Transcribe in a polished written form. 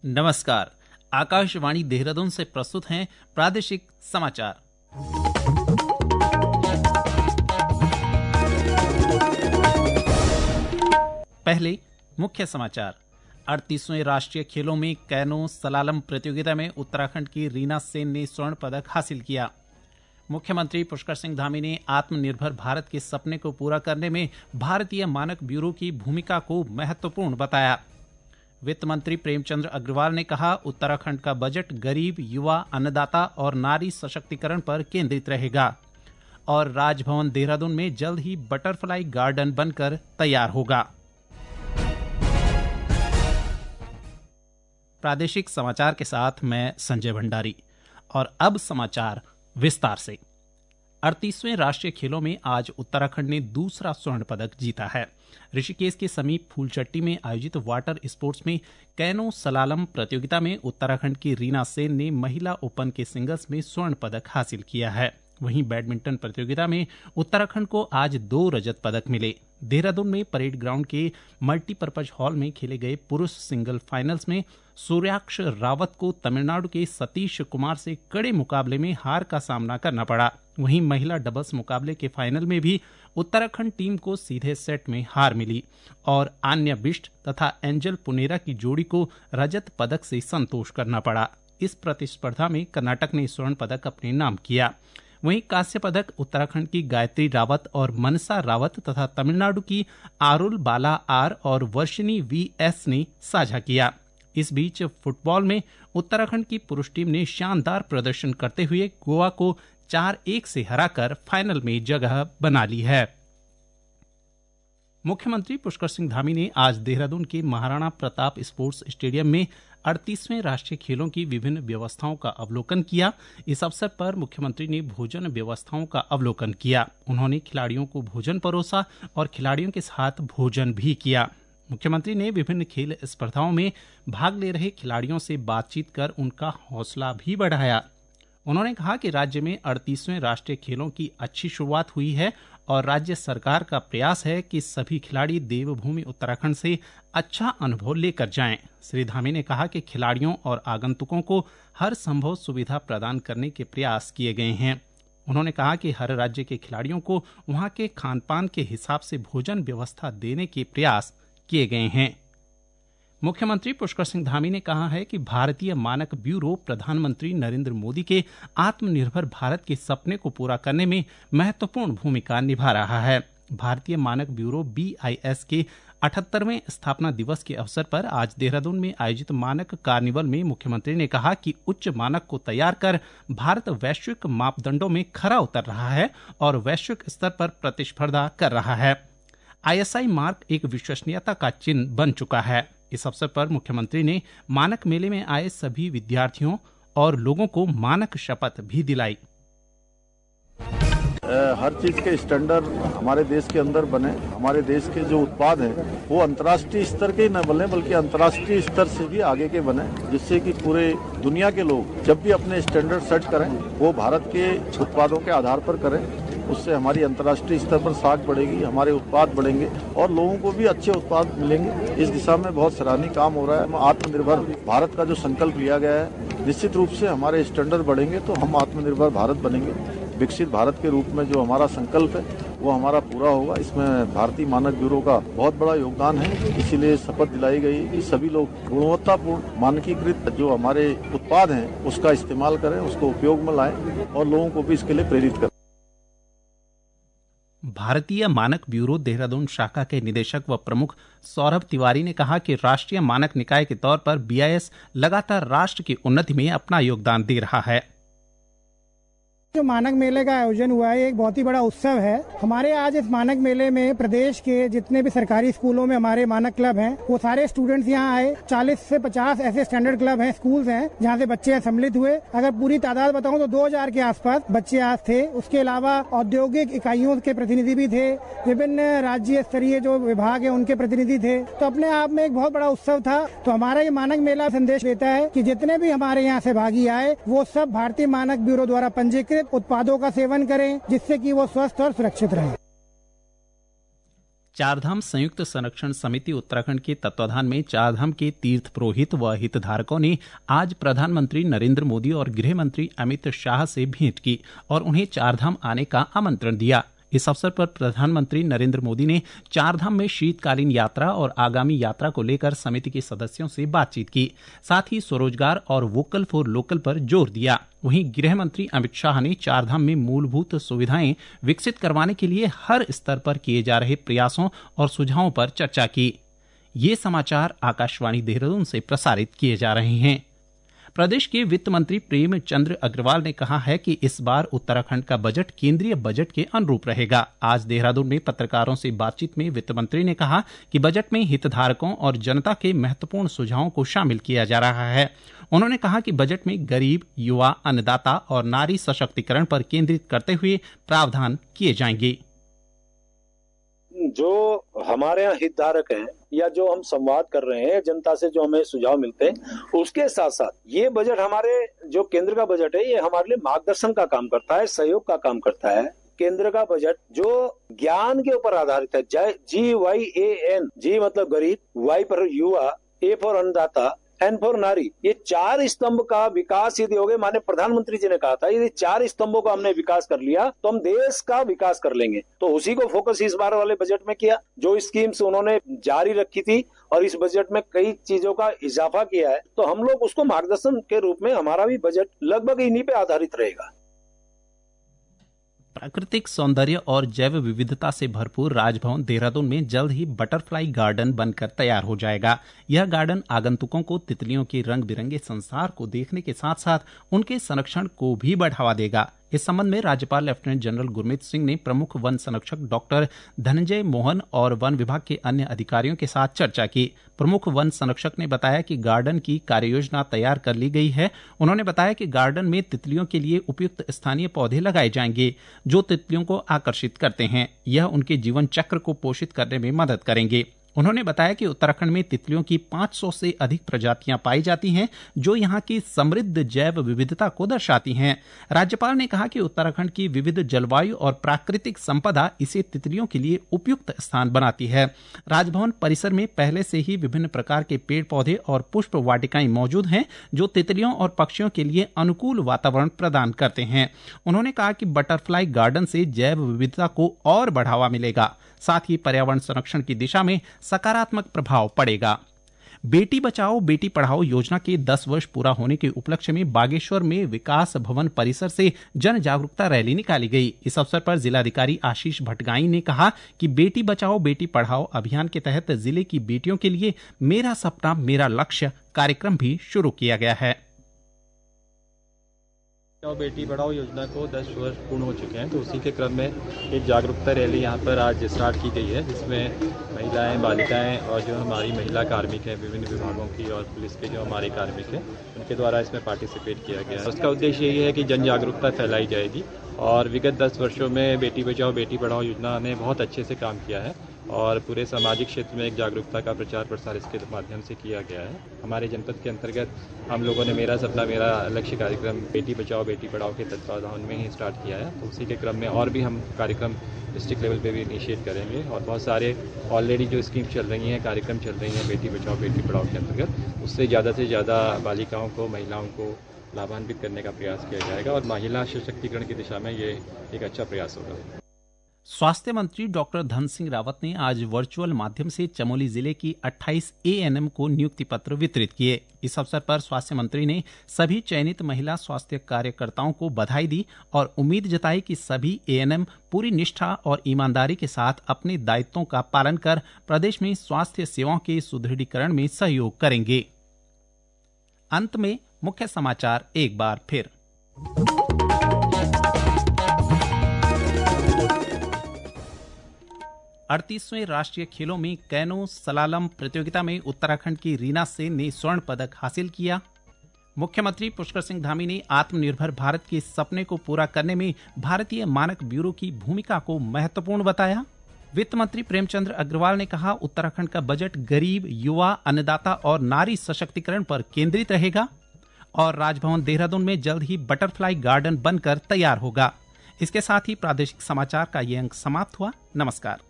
नमस्कार। आकाशवाणी देहरादून से प्रस्तुत हैं प्रादेशिक समाचार। पहले मुख्य समाचार। 38वें राष्ट्रीय खेलों में कैनो सलालम प्रतियोगिता में उत्तराखंड की रीना सेन ने स्वर्ण पदक हासिल किया। मुख्यमंत्री पुष्कर सिंह धामी ने आत्मनिर्भर भारत के सपने को पूरा करने में भारतीय मानक ब्यूरो की भूमिका को महत्वपूर्ण बताया। वित्त मंत्री प्रेमचंद्र अग्रवाल ने कहा, उत्तराखंड का बजट गरीब, युवा, अन्नदाता और नारी सशक्तिकरण पर केंद्रित रहेगा। और राजभवन देहरादून में जल्द ही बटरफ्लाई गार्डन बनकर तैयार होगा। प्रादेशिक समाचार के साथ मैं संजय भंडारी। और अब समाचार विस्तार से। 38वें राष्ट्रीय खेलों में आज उत्तराखंड ने दूसरा स्वर्ण पदक जीता है। ऋषिकेश के समीप फूलचट्टी में आयोजित वाटर स्पोर्ट्स में कैनो सलालम प्रतियोगिता में उत्तराखंड की रीना सेन ने महिला ओपन के सिंगल्स में स्वर्ण पदक हासिल किया है। वहीं बैडमिंटन प्रतियोगिता में उत्तराखंड को आज 2 रजत पदक मिले। देहरादून में परेड ग्राउंड के मल्टीपर्पज हॉल में खेले गए पुरुष सिंगल फाइनल्स में सूर्याक्ष रावत को तमिलनाडु के सतीश कुमार से कड़े मुकाबले में हार का सामना करना पड़ा। वहीं महिला डबल्स मुकाबले के फाइनल में भी उत्तराखंड टीम को सीधे सेट में हार मिली और आन्या बिष्ट तथा एंजल पुनेरा की जोड़ी को रजत पदक से संतोष करना पड़ा। इस प्रतिस्पर्धा में कर्नाटक ने स्वर्ण पदक अपने नाम किया। वहीं कांस्य पदक उत्तराखंड की गायत्री रावत और मनसा रावत तथा तमिलनाडु की आरुल बाला आर और वर्षिनी वी.एस. ने साझा किया। इस बीच फुटबॉल में उत्तराखंड की पुरुष टीम ने शानदार प्रदर्शन करते हुए गोवा को 4-1 से हराकर फाइनल में जगह बना ली है। मुख्यमंत्री पुष्कर सिंह धामी ने आज देहरादून के महाराणा प्रताप स्पोर्ट्स स्टेडियम में 38वें राष्ट्रीय खेलों की विभिन्न व्यवस्थाओं का अवलोकन किया। इस अवसर पर मुख्यमंत्री ने भोजन व्यवस्थाओं का अवलोकन किया। उन्होंने खिलाड़ियों को भोजन परोसा और खिलाड़ियों के साथ भोजन भी किया। मुख्यमंत्री ने विभिन्न खेल स्पर्धाओं में भाग ले रहे खिलाड़ियों से बातचीत कर उनका हौसला भी बढ़ाया। उन्होंने कहा कि राज्य में 38वें राष्ट्रीय खेलों की अच्छी शुरुआत हुई है और राज्य सरकार का प्रयास है कि सभी खिलाड़ी देवभूमि उत्तराखंड से अच्छा अनुभव लेकर जाएं। श्री धामी ने कहा कि खिलाड़ियों और आगंतुकों को हर संभव सुविधा प्रदान करने के प्रयास किए गए हैं। उन्होंने कहा कि हर राज्य के खिलाड़ियों को वहां के खान पान के हिसाब से भोजन व्यवस्था देने के प्रयास किए गए हैं। मुख्यमंत्री पुष्कर सिंह धामी ने कहा है कि भारतीय मानक ब्यूरो प्रधानमंत्री नरेंद्र मोदी के आत्मनिर्भर भारत के सपने को पूरा करने में महत्वपूर्ण भूमिका निभा रहा है। भारतीय मानक ब्यूरो BIS के 78वें स्थापना दिवस के अवसर पर आज देहरादून में आयोजित मानक कार्निवल में मुख्यमंत्री ने कहा कि उच्च मानक को तैयार कर भारत वैश्विक मापदंडों में खरा उतर रहा है और वैश्विक स्तर पर प्रतिस्पर्धा कर रहा है। ISI मार्क एक विश्वसनीयता का चिन्ह बन चुका है। इस अवसर पर मुख्यमंत्री ने मानक मेले में आए सभी विद्यार्थियों और लोगों को मानक शपथ भी दिलाई। हर चीज के स्टैंडर्ड हमारे देश के अंदर बने, हमारे देश के जो उत्पाद हैं वो अंतर्राष्ट्रीय स्तर के न बने बल्कि अंतर्राष्ट्रीय स्तर से भी आगे के बने, जिससे कि पूरे दुनिया के लोग जब भी अपने स्टैंडर्ड सेट करें वो भारत के उत्पादों के आधार पर करें। उससे हमारी अंतर्राष्ट्रीय स्तर पर साख बढ़ेगी, हमारे उत्पाद बढ़ेंगे और लोगों को भी अच्छे उत्पाद मिलेंगे। इस दिशा में बहुत सराहनीय काम हो रहा है। आत्मनिर्भर भारत का जो संकल्प लिया गया है, निश्चित रूप से हमारे स्टैंडर्ड बढ़ेंगे तो हम आत्मनिर्भर भारत बनेंगे। विकसित भारत के रूप में जो हमारा संकल्प है वो हमारा पूरा होगा। इसमें भारतीय मानक ब्यूरो का बहुत बड़ा योगदान है। इसीलिए शपथ दिलाई गई कि सभी लोग गुणवत्तापूर्ण मानकीकृत जो हमारे उत्पाद हैं उसका इस्तेमाल करें, उसको उपयोग में लाएं और लोगों को भी इसके लिए प्रेरित करें। भारतीय मानक ब्यूरो देहरादून शाखा के निदेशक व प्रमुख सौरभ तिवारी ने कहा कि राष्ट्रीय मानक निकाय के तौर पर BIS लगातार राष्ट्र की उन्नति में अपना योगदान दे रहा है। जो मानक मेले का आयोजन हुआ है एक बहुत ही बड़ा उत्सव है। हमारे आज इस मानक मेले में प्रदेश के जितने भी सरकारी स्कूलों में हमारे मानक क्लब हैं वो सारे स्टूडेंट्स यहाँ आए। 40 से 50 ऐसे स्टैंडर्ड क्लब हैं, स्कूल्स हैं जहाँ से बच्चे सम्मिलित हुए। अगर पूरी तादाद बताऊं तो 2000 के आसपास बच्चे आज थे। उसके अलावा औद्योगिक इकाइयों के प्रतिनिधि भी थे, विभिन्न राज्य स्तरीय जो विभाग है उनके प्रतिनिधि थे। तो अपने आप में एक बहुत बड़ा उत्सव था। तो हमारा ये मानक मेला संदेश देता है कि जितने भी हमारे यहाँ सहभागी आए वो सब भारतीय मानक ब्यूरो द्वारा पंजीकृत उत्पादों का सेवन करें जिससे कि वो स्वस्थ और सुरक्षित रहें। चारधाम संयुक्त संरक्षण समिति उत्तराखंड के तत्वाधान में चारधाम के तीर्थ पुरोहित व हितधारकों ने आज प्रधानमंत्री नरेंद्र मोदी और गृह मंत्री अमित शाह से भेंट की और उन्हें चारधाम आने का आमंत्रण दिया। इस अवसर पर प्रधानमंत्री नरेंद्र मोदी ने चारधाम में शीतकालीन यात्रा और आगामी यात्रा को लेकर समिति के सदस्यों से बातचीत की, साथ ही स्वरोजगार और वोकल फॉर लोकल पर जोर दिया। वहीं गृह मंत्री अमित शाह ने चारधाम में मूलभूत सुविधाएं विकसित करवाने के लिए हर स्तर पर किए जा रहे प्रयासों और सुझावों पर चर्चा की। ये समाचार आकाशवाणी देहरादून से प्रसारित किए जा रहे हैं। प्रदेश के वित्त मंत्री प्रेमचंद्र अग्रवाल ने कहा है कि इस बार उत्तराखंड का बजट केंद्रीय बजट के अनुरूप रहेगा। आज देहरादून में पत्रकारों से बातचीत में वित्त मंत्री ने कहा कि बजट में हितधारकों और जनता के महत्वपूर्ण सुझावों को शामिल किया जा रहा है। उन्होंने कहा कि बजट में गरीब, युवा, अन्नदाता और नारी सशक्तिकरण पर केंद्रित करते हुए प्रावधान किए जाएंगे। जो हमारे यहाँ हितधारक हैं या जो हम संवाद कर रहे हैं जनता से, जो हमें सुझाव मिलते हैं, उसके साथ साथ ये बजट हमारे जो केंद्र का बजट है ये हमारे लिए मार्गदर्शन का काम करता है, सहयोग का काम करता है। केंद्र का बजट जो ज्ञान के ऊपर आधारित है, GYAN, जी मतलब गरीब, Y पर युवा, A फॉर अन्नदाता, N फॉर नारी, ये 4 स्तंभ का विकास यदि हो गए, माने प्रधानमंत्री जी ने कहा था यदि 4 स्तंभों का हमने विकास कर लिया तो हम देश का विकास कर लेंगे। तो उसी को फोकस इस बार वाले बजट में किया। जो स्कीम्स उन्होंने जारी रखी थी और इस बजट में कई चीजों का इजाफा किया है, तो हम लोग उसको मार्गदर्शन के रूप में हमारा भी बजट लगभग इन्हीं पे आधारित रहेगा। प्राकृतिक सौंदर्य और जैव विविधता से भरपूर राजभवन देहरादून में जल्द ही बटरफ्लाई गार्डन बनकर तैयार हो जाएगा। यह गार्डन आगंतुकों को तितलियों के रंग बिरंगे संसार को देखने के साथ साथ उनके संरक्षण को भी बढ़ावा देगा। इस संबंध में राज्यपाल लेफ्टिनेंट जनरल गुरमीत सिंह ने प्रमुख वन संरक्षक डॉक्टर धनंजय मोहन और वन विभाग के अन्य अधिकारियों के साथ चर्चा की। प्रमुख वन संरक्षक ने बताया कि गार्डन की कार्ययोजना तैयार कर ली गई है। उन्होंने बताया कि गार्डन में तितलियों के लिए उपयुक्त स्थानीय पौधे लगाए जाएंगे जो तितलियों को आकर्षित करते हैं। यह उनके जीवन चक्र को पोषित करने में मदद करेंगे। उन्होंने बताया कि उत्तराखंड में तितलियों की 500 से अधिक प्रजातियां पाई जाती हैं जो यहां की समृद्ध जैव विविधता को दर्शाती हैं। राज्यपाल ने कहा कि उत्तराखंड की विविध जलवायु और प्राकृतिक संपदा इसे तितलियों के लिए उपयुक्त स्थान बनाती है। राजभवन परिसर में पहले से ही विभिन्न प्रकार के पेड़ पौधे और पुष्प वाटिकाएं मौजूद हैं जो तितलियों और पक्षियों के लिए अनुकूल वातावरण प्रदान करते हैं। उन्होंने कहा कि बटरफ्लाई गार्डन से जैव विविधता को और बढ़ावा मिलेगा, साथ ही पर्यावरण संरक्षण की दिशा में सकारात्मक प्रभाव पड़ेगा। बेटी बचाओ बेटी पढ़ाओ योजना के 10 वर्ष पूरा होने के उपलक्ष्य में बागेश्वर में विकास भवन परिसर से जन जागरूकता रैली निकाली गई। इस अवसर पर जिलाधिकारी आशीष भटगाई ने कहा कि बेटी बचाओ बेटी पढ़ाओ अभियान के तहत जिले की बेटियों के लिए मेरा सपना मेरा लक्ष्य कार्यक्रम भी शुरू किया गया है। बेटी पढ़ाओ योजना को 10 वर्ष पूर्ण हो चुके हैं, तो उसी के क्रम में एक जागरूकता रैली यहाँ पर आज स्टार्ट की गई है, जिसमें महिलाएं, बालिकाएं और जो हमारी महिला कार्मिक हैं विभिन्न विभागों की और पुलिस के जो हमारे कार्मिक हैं उनके द्वारा इसमें पार्टिसिपेट किया गया है। उसका उद्देश्य यही है कि जन जागरूकता फैलाई जाएगी और विगत 10 वर्षों में बेटी बचाओ बेटी पढ़ाओ योजना ने बहुत अच्छे से काम किया है और पूरे सामाजिक क्षेत्र में एक जागरूकता का प्रचार प्रसार इसके माध्यम से किया गया है। हमारे जनपद के अंतर्गत हम लोगों ने मेरा सपना मेरा लक्ष्य कार्यक्रम बेटी बचाओ बेटी पढ़ाओ के तत्वाधान में ही स्टार्ट किया है, तो उसी के क्रम में और भी हम कार्यक्रम डिस्ट्रिक्ट लेवल पे भी इनिशिएट करेंगे और बहुत सारे ऑलरेडी जो स्कीम चल रही हैं, कार्यक्रम चल रही हैं बेटी बचाओ बेटी पढ़ाओ के अंतर्गत, उससे ज़्यादा बालिकाओं को, महिलाओं को लाभान्वित करने का प्रयास किया जाएगा और महिला सशक्तिकरण की दिशा में ये एक अच्छा प्रयास होगा। स्वास्थ्य मंत्री डॉक्टर धन सिंह रावत ने आज वर्चुअल माध्यम से चमोली जिले की 28 ANM को नियुक्ति पत्र वितरित किए। इस अवसर पर स्वास्थ्य मंत्री ने सभी चयनित महिला स्वास्थ्य कार्यकर्ताओं को बधाई दी और उम्मीद जताई कि सभी ANM पूरी निष्ठा और ईमानदारी के साथ अपने दायित्वों का पालन कर प्रदेश में स्वास्थ्य सेवाओं के सुदृढ़ीकरण में सहयोग करेंगे। अंत में मुख्य समाचार एक बार फिर। 38वें राष्ट्रीय खेलों में कैनो सलालम प्रतियोगिता में उत्तराखंड की रीना सेन ने स्वर्ण पदक हासिल किया। मुख्यमंत्री पुष्कर सिंह धामी ने आत्मनिर्भर भारत के सपने को पूरा करने में भारतीय मानक ब्यूरो की भूमिका को महत्वपूर्ण बताया। वित्त मंत्री प्रेमचंद्र अग्रवाल ने कहा उत्तराखंड का बजट गरीब, युवा, अन्नदाता और नारी सशक्तिकरण पर केंद्रित रहेगा। और राजभवन देहरादून में जल्द ही बटरफ्लाई गार्डन बनकर तैयार होगा। इसके साथ ही प्रादेशिक समाचार का ये अंक समाप्त हुआ। नमस्कार।